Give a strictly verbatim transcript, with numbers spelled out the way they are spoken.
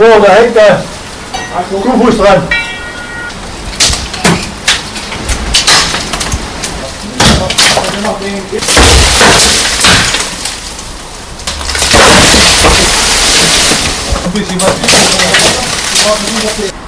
So, da hängt der Kuhfuß dran. Ein bisschen was.